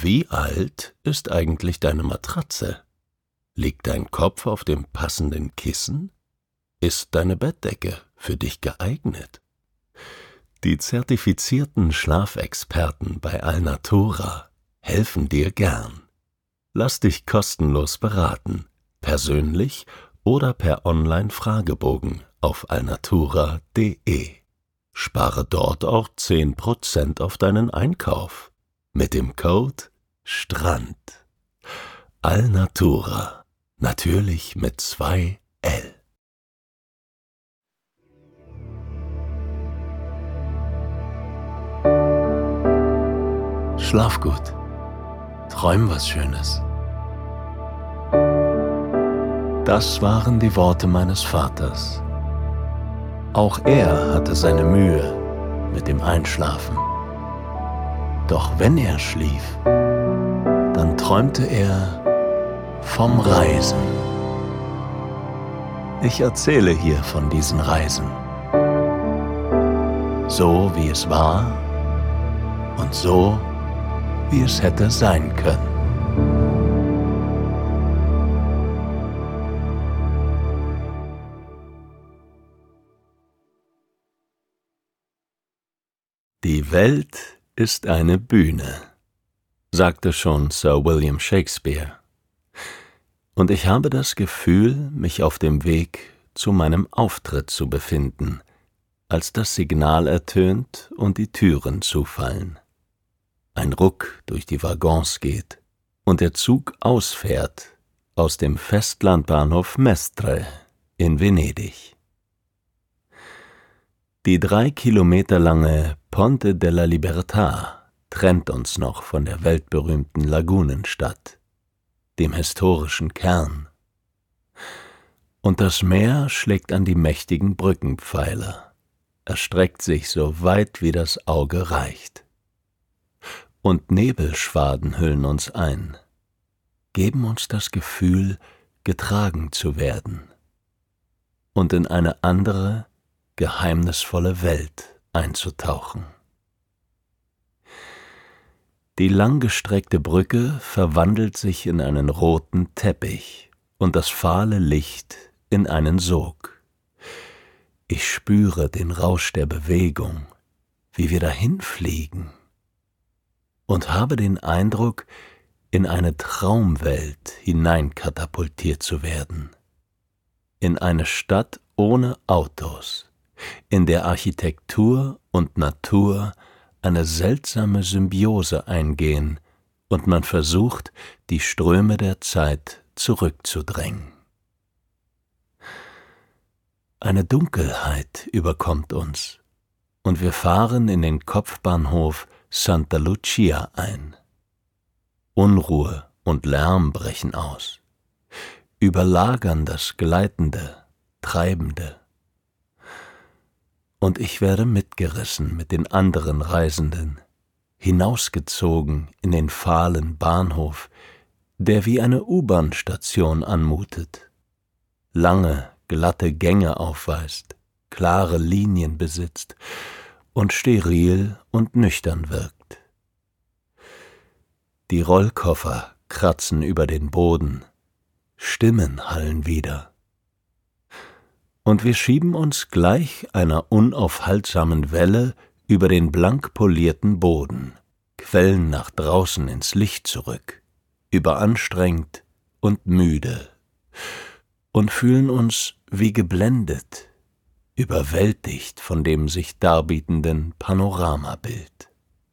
Wie alt ist eigentlich deine Matratze? Liegt dein Kopf auf dem passenden Kissen? Ist deine Bettdecke für dich geeignet? Die zertifizierten Schlafexperten bei Alnatura helfen dir gern. Lass dich kostenlos beraten, persönlich oder per Online-Fragebogen auf alnatura.de. Spare dort auch 10% auf deinen Einkauf mit dem Code STRAND. Alnatura, natürlich mit 2 L. Schlaf gut, träum was Schönes. Das waren die Worte meines Vaters. Auch er hatte seine Mühe mit dem Einschlafen. Doch wenn er schlief, dann träumte er vom Reisen. Ich erzähle hier von diesen Reisen. So wie es war und so wie es hätte sein können. Die Welt ist eine Bühne, sagte schon Sir William Shakespeare. Und ich habe das Gefühl, mich auf dem Weg zu meinem Auftritt zu befinden, als das Signal ertönt und die Türen zufallen. Ein Ruck durch die Waggons geht und der Zug ausfährt aus dem Festlandbahnhof Mestre in Venedig. Die 3 Kilometer lange Ponte della Libertà trennt uns noch von der weltberühmten Lagunenstadt, dem historischen Kern. Und das Meer schlägt an die mächtigen Brückenpfeiler, erstreckt sich so weit wie das Auge reicht. Und Nebelschwaden hüllen uns ein, geben uns das Gefühl, getragen zu werden und in eine andere, geheimnisvolle Welt einzutauchen. Die langgestreckte Brücke verwandelt sich in einen roten Teppich und das fahle Licht in einen Sog. Ich spüre den Rausch der Bewegung, wie wir dahinfliegen, und habe den Eindruck, in eine Traumwelt hineinkatapultiert zu werden. In eine Stadt ohne Autos, in der Architektur und Natur eine seltsame Symbiose eingehen und man versucht, die Ströme der Zeit zurückzudrängen. Eine Dunkelheit überkommt uns und wir fahren in den Kopfbahnhof Santa Lucia ein. Unruhe und Lärm brechen aus, überlagern das Gleitende, Treibende. Und ich werde mitgerissen mit den anderen Reisenden, hinausgezogen in den fahlen Bahnhof, der wie eine U-Bahn-Station anmutet, lange, glatte Gänge aufweist, klare Linien besitzt und steril und nüchtern wirkt. Die Rollkoffer kratzen über den Boden, Stimmen hallen wider. Und wir schieben uns gleich einer unaufhaltsamen Welle über den blank polierten Boden, quellen nach draußen ins Licht zurück, überanstrengt und müde, und fühlen uns wie geblendet, überwältigt von dem sich darbietenden Panoramabild.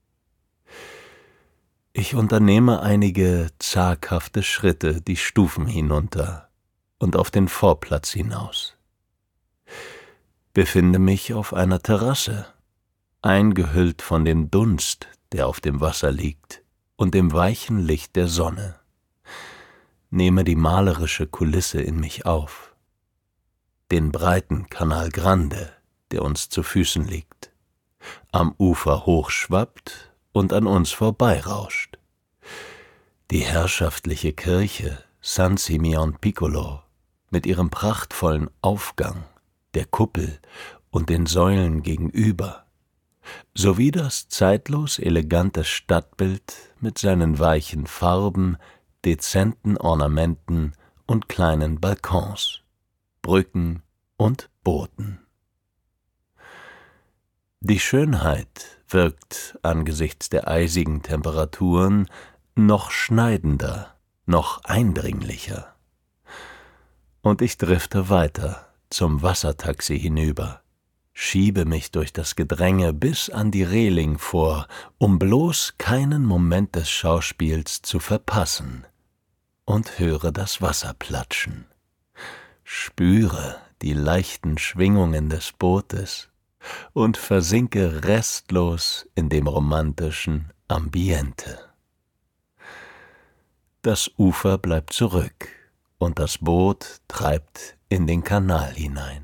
Ich unternehme einige zaghafte Schritte die Stufen hinunter und auf den Vorplatz hinaus. Befinde mich auf einer Terrasse, eingehüllt von dem Dunst, der auf dem Wasser liegt, und dem weichen Licht der Sonne. Nehme die malerische Kulisse in mich auf, den breiten Canal Grande, der uns zu Füßen liegt, am Ufer hochschwappt und an uns vorbeirauscht. Die herrschaftliche Kirche San Simeon Piccolo mit ihrem prachtvollen Aufgang, der Kuppel und den Säulen gegenüber, sowie das zeitlos elegante Stadtbild mit seinen weichen Farben, dezenten Ornamenten und kleinen Balkons, Brücken und Booten. Die Schönheit wirkt angesichts der eisigen Temperaturen noch schneidender, noch eindringlicher. Und ich drifte weiter zum Wassertaxi hinüber, schiebe mich durch das Gedränge bis an die Reling vor, um bloß keinen Moment des Schauspiels zu verpassen, und höre das Wasser platschen, spüre die leichten Schwingungen des Bootes und versinke restlos in dem romantischen Ambiente. Das Ufer bleibt zurück und das Boot treibt in den Kanal hinein.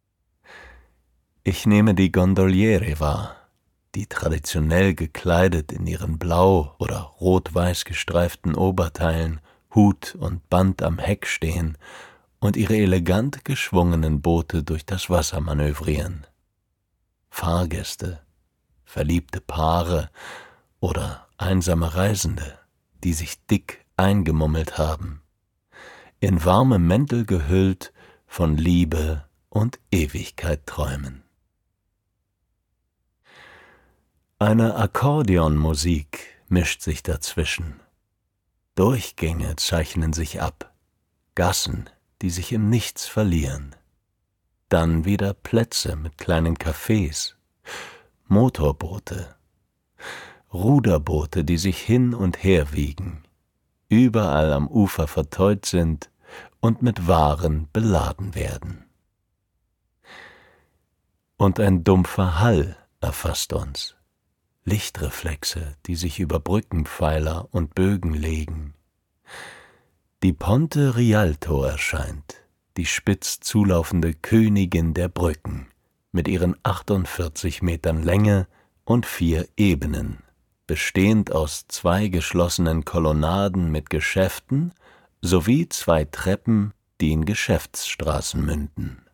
Ich nehme die Gondoliere wahr, die traditionell gekleidet in ihren blau- oder rot-weiß gestreiften Oberteilen, Hut und Band am Heck stehen und ihre elegant geschwungenen Boote durch das Wasser manövrieren. Fahrgäste, verliebte Paare oder einsame Reisende, die sich dick eingemummelt haben, in warme Mäntel gehüllt, von Liebe und Ewigkeit träumen. Eine Akkordeonmusik mischt sich dazwischen. Durchgänge zeichnen sich ab, Gassen, die sich im Nichts verlieren. Dann wieder Plätze mit kleinen Cafés, Motorboote, Ruderboote, die sich hin und her wiegen, überall am Ufer verteut sind und mit Waren beladen werden. Und ein dumpfer Hall erfasst uns, Lichtreflexe, die sich über Brückenpfeiler und Bögen legen. Die Ponte Rialto erscheint, die spitz zulaufende Königin der Brücken, mit ihren 48 Metern Länge und 4 Ebenen, bestehend aus 2 geschlossenen Kolonnaden mit Geschäften sowie 2 Treppen, die in Geschäftsstraßen münden.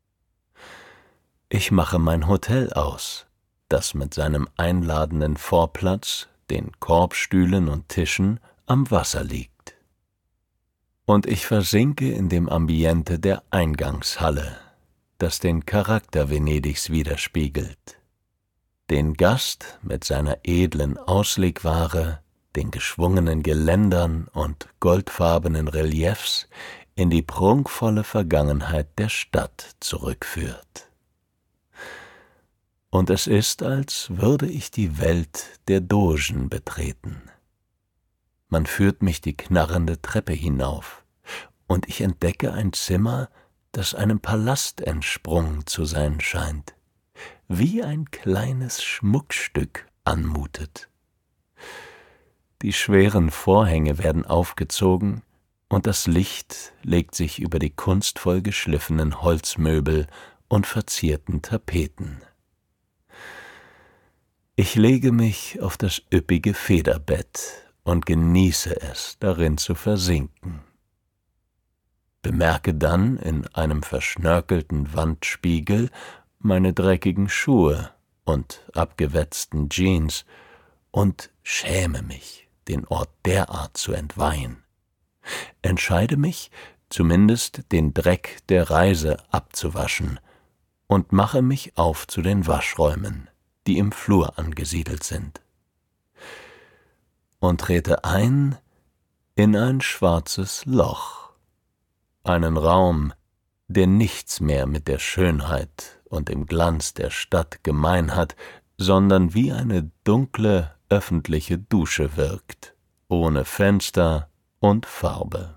Ich mache mein Hotel aus, das mit seinem einladenden Vorplatz, den Korbstühlen und Tischen, am Wasser liegt. Und ich versinke in dem Ambiente der Eingangshalle, das den Charakter Venedigs widerspiegelt. Den Gast mit seiner edlen Auslegware, den geschwungenen Geländern und goldfarbenen Reliefs in die prunkvolle Vergangenheit der Stadt zurückführt. Und es ist, als würde ich die Welt der Dogen betreten. Man führt mich die knarrende Treppe hinauf, und ich entdecke ein Zimmer, das einem Palast entsprungen zu sein scheint, wie ein kleines Schmuckstück anmutet. Die schweren Vorhänge werden aufgezogen, und das Licht legt sich über die kunstvoll geschliffenen Holzmöbel und verzierten Tapeten. Ich lege mich auf das üppige Federbett und genieße es, darin zu versinken. Bemerke dann in einem verschnörkelten Wandspiegel meine dreckigen Schuhe und abgewetzten Jeans und schäme mich, den Ort derart zu entweihen. Entscheide mich, zumindest den Dreck der Reise abzuwaschen, und mache mich auf zu den Waschräumen, die im Flur angesiedelt sind, und trete ein in ein schwarzes Loch, einen Raum, der nichts mehr mit der Schönheit und dem Glanz der Stadt gemein hat, sondern wie eine dunkle öffentliche Dusche wirkt, ohne Fenster und Farbe.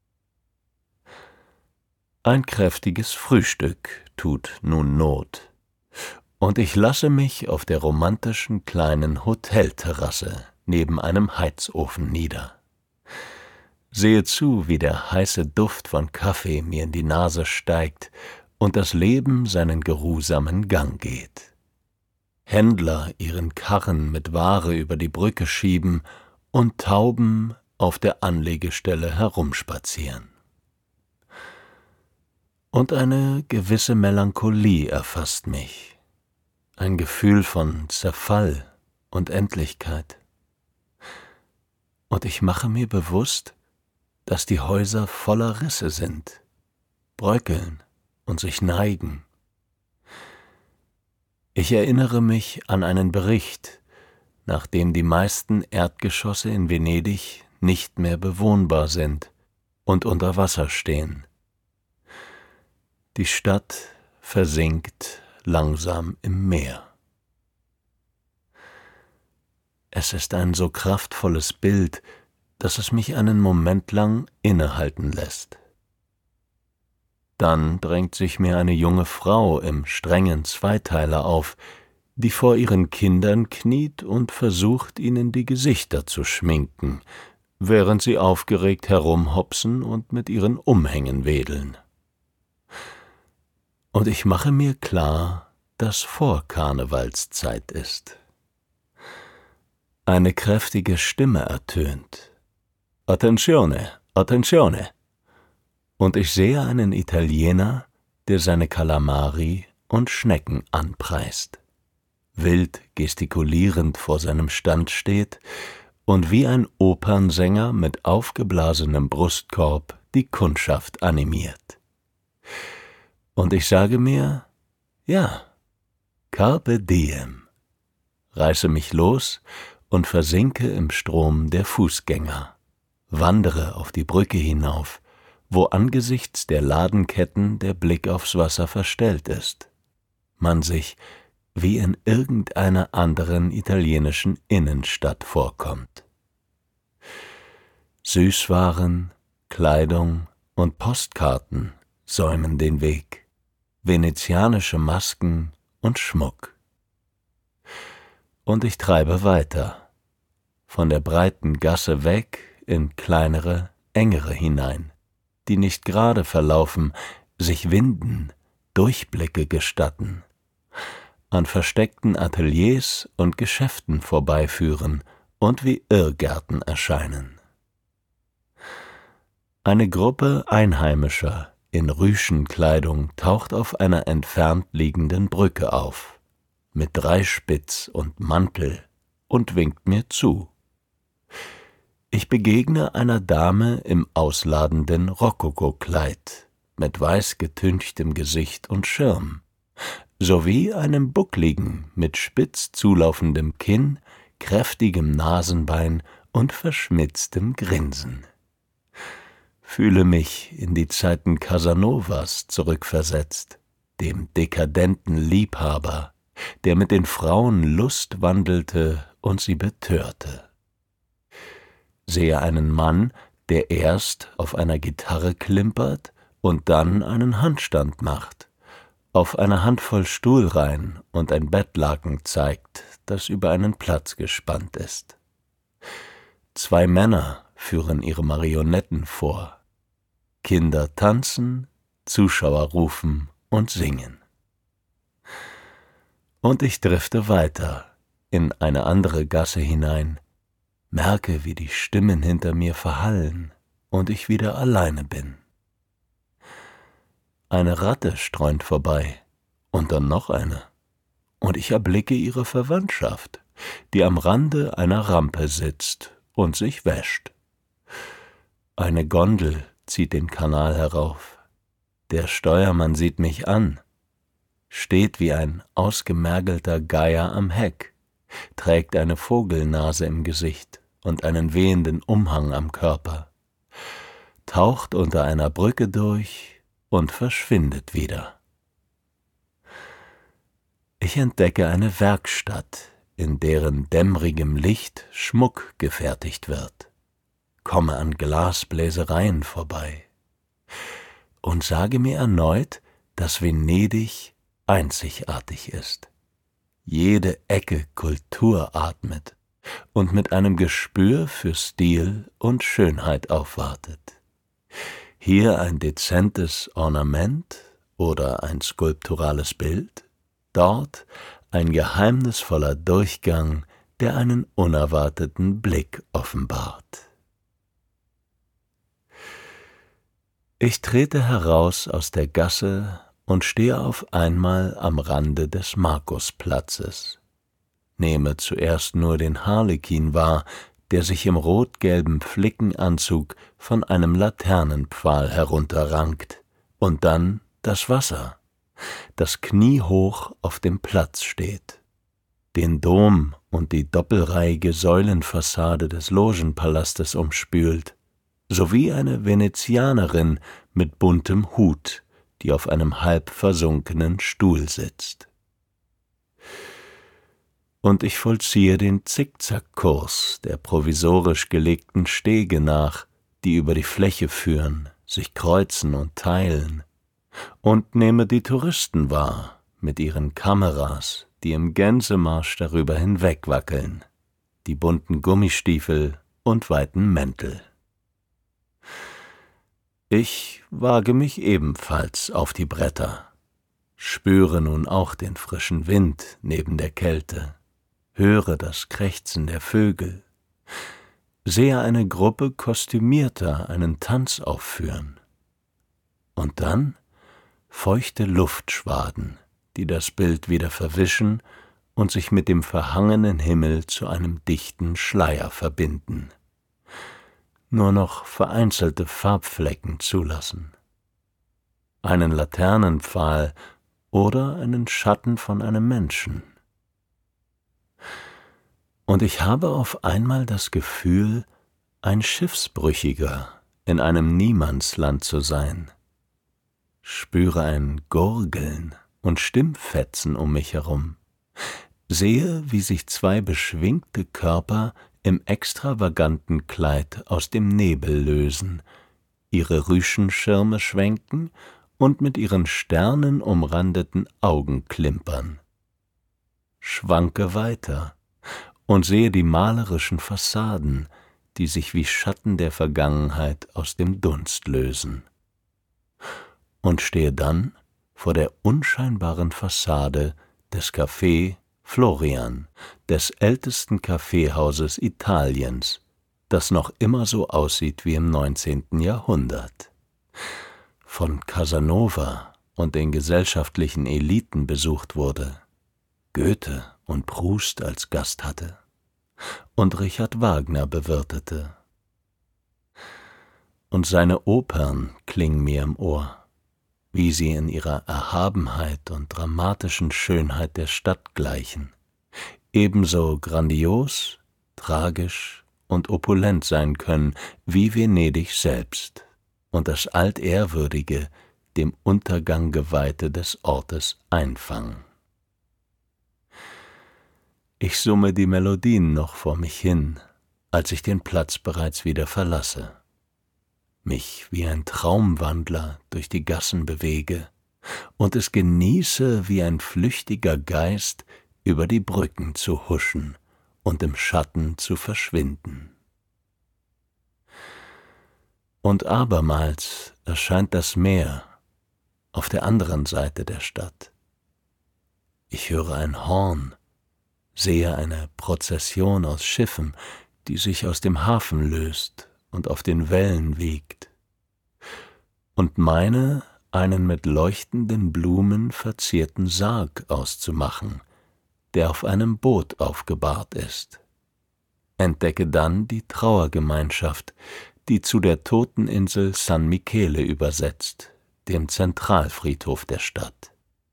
Ein kräftiges Frühstück tut nun Not, und ich lasse mich auf der romantischen kleinen Hotelterrasse neben einem Heizofen nieder. Sehe zu, wie der heiße Duft von Kaffee mir in die Nase steigt und das Leben seinen geruhsamen Gang geht. Händler ihren Karren mit Ware über die Brücke schieben und Tauben auf der Anlegestelle herumspazieren. Und eine gewisse Melancholie erfasst mich, ein Gefühl von Zerfall und Endlichkeit. Und ich mache mir bewusst, dass die Häuser voller Risse sind, bröckeln und sich neigen. Ich erinnere mich an einen Bericht, nachdem die meisten Erdgeschosse in Venedig nicht mehr bewohnbar sind und unter Wasser stehen. Die Stadt versinkt langsam im Meer. Es ist ein so kraftvolles Bild, dass es mich einen Moment lang innehalten lässt. Dann drängt sich mir eine junge Frau im strengen Zweiteiler auf, die vor ihren Kindern kniet und versucht, ihnen die Gesichter zu schminken, während sie aufgeregt herumhopsen und mit ihren Umhängen wedeln. Und ich mache mir klar, dass Vorkarnevalszeit ist. Eine kräftige Stimme ertönt. Attenzione, attenzione! Und ich sehe einen Italiener, der seine Kalamari und Schnecken anpreist, wild gestikulierend vor seinem Stand steht und wie ein Opernsänger mit aufgeblasenem Brustkorb die Kundschaft animiert. Und ich sage mir, ja, carpe diem, reiße mich los und versinke im Strom der Fußgänger, wandere auf die Brücke hinauf, wo angesichts der Ladenketten der Blick aufs Wasser verstellt ist, man sich wie in irgendeiner anderen italienischen Innenstadt vorkommt. Süßwaren, Kleidung und Postkarten säumen den Weg, venezianische Masken und Schmuck. Und ich treibe weiter, von der breiten Gasse weg in kleinere, engere hinein, die nicht gerade verlaufen, sich winden, Durchblicke gestatten, an versteckten Ateliers und Geschäften vorbeiführen und wie Irrgärten erscheinen. Eine Gruppe Einheimischer in Rüschenkleidung taucht auf einer entfernt liegenden Brücke auf, mit Dreispitz und Mantel, und winkt mir zu. Ich begegne einer Dame im ausladenden Rokokokleid, mit weiß getünchtem Gesicht und Schirm, sowie einem Buckligen mit spitz zulaufendem Kinn, kräftigem Nasenbein und verschmitztem Grinsen. Fühle mich in die Zeiten Casanovas zurückversetzt, dem dekadenten Liebhaber, der mit den Frauen Lust wandelte und sie betörte. Sehe einen Mann, der erst auf einer Gitarre klimpert und dann einen Handstand macht, auf eine Handvoll Stuhlreihen und ein Bettlaken zeigt, das über einen Platz gespannt ist. 2 Männer führen ihre Marionetten vor. Kinder tanzen, Zuschauer rufen und singen. Und ich drifte weiter in eine andere Gasse hinein, merke, wie die Stimmen hinter mir verhallen und ich wieder alleine bin. Eine Ratte streunt vorbei und dann noch eine, und ich erblicke ihre Verwandtschaft, die am Rande einer Rampe sitzt und sich wäscht. Eine Gondel zieht den Kanal herauf. Der Steuermann sieht mich an, steht wie ein ausgemergelter Geier am Heck, trägt eine Vogelnase im Gesicht und einen wehenden Umhang am Körper, taucht unter einer Brücke durch und verschwindet wieder. Ich entdecke eine Werkstatt, in deren dämmerigem Licht Schmuck gefertigt wird, komme an Glasbläsereien vorbei und sage mir erneut, dass Venedig einzigartig ist, jede Ecke Kultur atmet und mit einem Gespür für Stil und Schönheit aufwartet. Hier ein dezentes Ornament oder ein skulpturales Bild, dort ein geheimnisvoller Durchgang, der einen unerwarteten Blick offenbart. Ich trete heraus aus der Gasse und stehe auf einmal am Rande des Markusplatzes, nehme zuerst nur den Harlekin wahr, der sich im rot-gelben Flickenanzug von einem Laternenpfahl herunterrankt, und dann das Wasser, das kniehoch auf dem Platz steht, den Dom und die doppelreihige Säulenfassade des Logenpalastes umspült, sowie eine Venezianerin mit buntem Hut, die auf einem halb versunkenen Stuhl sitzt. Und ich vollziehe den Zickzackkurs der provisorisch gelegten Stege nach, die über die Fläche führen, sich kreuzen und teilen, und nehme die Touristen wahr mit ihren Kameras, die im Gänsemarsch darüber hinwegwackeln, die bunten Gummistiefel und weiten Mäntel. Ich wage mich ebenfalls auf die Bretter, spüre nun auch den frischen Wind neben der Kälte, höre das Krächzen der Vögel, sehe eine Gruppe Kostümierter einen Tanz aufführen. Und dann feuchte Luftschwaden, die das Bild wieder verwischen und sich mit dem verhangenen Himmel zu einem dichten Schleier verbinden, nur noch vereinzelte Farbflecken zulassen. Einen Laternenpfahl oder einen Schatten von einem Menschen. Und ich habe auf einmal das Gefühl, ein Schiffsbrüchiger in einem Niemandsland zu sein, spüre ein Gurgeln und Stimmfetzen um mich herum, sehe, wie sich zwei beschwingte Körper im extravaganten Kleid aus dem Nebel lösen, ihre Rüschenschirme schwenken und mit ihren sternenumrandeten Augen klimpern. Schwanke weiter und sehe die malerischen Fassaden, die sich wie Schatten der Vergangenheit aus dem Dunst lösen. Und stehe dann vor der unscheinbaren Fassade des Café Florian, des ältesten Kaffeehauses Italiens, das noch immer so aussieht wie im 19. Jahrhundert. Von Casanova und den gesellschaftlichen Eliten besucht wurde, Goethe und Proust als Gast hatte und Richard Wagner bewirtete. Und seine Opern klingen mir im Ohr, wie sie in ihrer Erhabenheit und dramatischen Schönheit der Stadt gleichen, ebenso grandios, tragisch und opulent sein können wie Venedig selbst und das altehrwürdige, dem Untergang geweihte des Ortes einfangen. Ich summe die Melodien noch vor mich hin, als ich den Platz bereits wieder verlasse, mich wie ein Traumwandler durch die Gassen bewege und es genieße, wie ein flüchtiger Geist über die Brücken zu huschen und im Schatten zu verschwinden. Und abermals erscheint das Meer auf der anderen Seite der Stadt. Ich höre ein Horn, sehe eine Prozession aus Schiffen, die sich aus dem Hafen löst und auf den Wellen wiegt, und meine, einen mit leuchtenden Blumen verzierten Sarg auszumachen, der auf einem Boot aufgebahrt ist. Entdecke dann die Trauergemeinschaft, die zu der Toteninsel San Michele übersetzt, dem Zentralfriedhof der Stadt.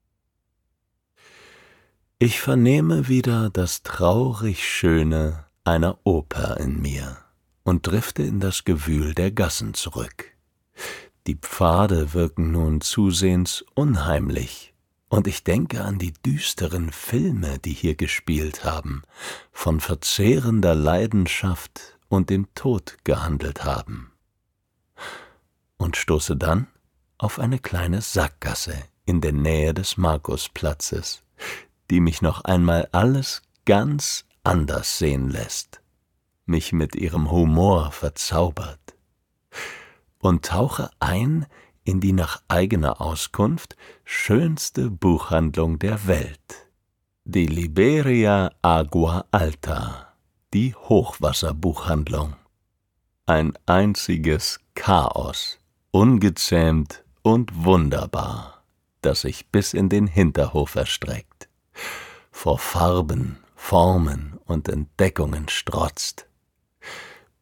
Ich vernehme wieder das traurig Schöne einer Oper in mir und drifte in das Gewühl der Gassen zurück. Die Pfade wirken nun zusehends unheimlich, und ich denke an die düsteren Filme, die hier gespielt haben, von verzehrender Leidenschaft und dem Tod gehandelt haben, und stoße dann auf eine kleine Sackgasse in der Nähe des Markusplatzes, die mich noch einmal alles ganz anders sehen lässt, mich mit ihrem Humor verzaubert, und tauche ein in die nach eigener Auskunft schönste Buchhandlung der Welt, die Libreria Agua Alta, die Hochwasserbuchhandlung. Ein einziges Chaos, ungezähmt und wunderbar, das sich bis in den Hinterhof erstreckt, vor Farben, Formen und Entdeckungen strotzt.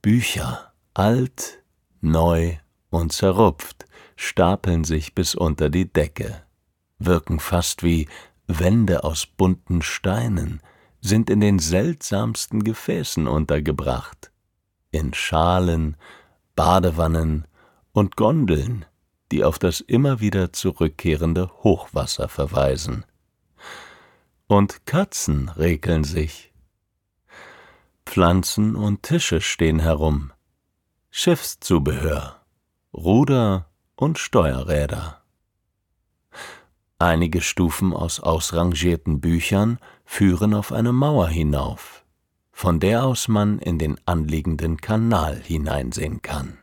Bücher, alt, neu und zerrupft, stapeln sich bis unter die Decke, wirken fast wie Wände aus bunten Steinen, sind in den seltsamsten Gefäßen untergebracht, in Schalen, Badewannen und Gondeln, die auf das immer wieder zurückkehrende Hochwasser verweisen. Und Katzen rekeln sich. Pflanzen und Tische stehen herum, Schiffszubehör, Ruder und Steuerräder. Einige Stufen aus ausrangierten Büchern führen auf eine Mauer hinauf, von der aus man in den anliegenden Kanal hineinsehen kann.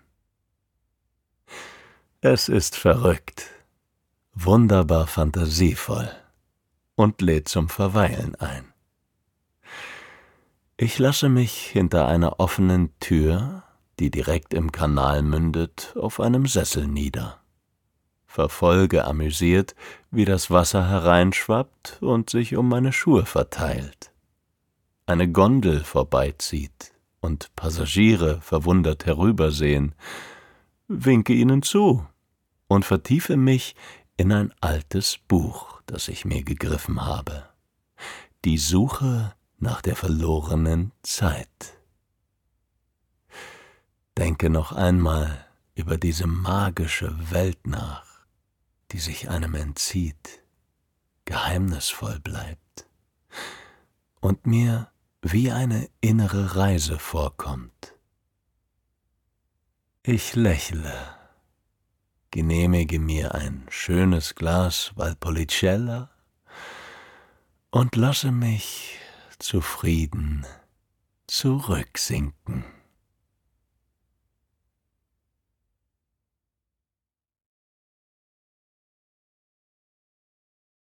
Es ist verrückt, wunderbar fantasievoll und lädt zum Verweilen ein. Ich lasse mich hinter einer offenen Tür, die direkt im Kanal mündet, auf einem Sessel nieder, verfolge amüsiert, wie das Wasser hereinschwappt und sich um meine Schuhe verteilt, eine Gondel vorbeizieht und Passagiere verwundert herübersehen, winke ihnen zu und vertiefe mich in ein altes Buch, das ich mir gegriffen habe. Die Suche nach der verlorenen Zeit. Denke noch einmal über diese magische Welt nach, die sich einem entzieht, geheimnisvoll bleibt und mir wie eine innere Reise vorkommt. Ich lächle, genehmige mir ein schönes Glas Valpolicella und lasse mich zufrieden zurücksinken.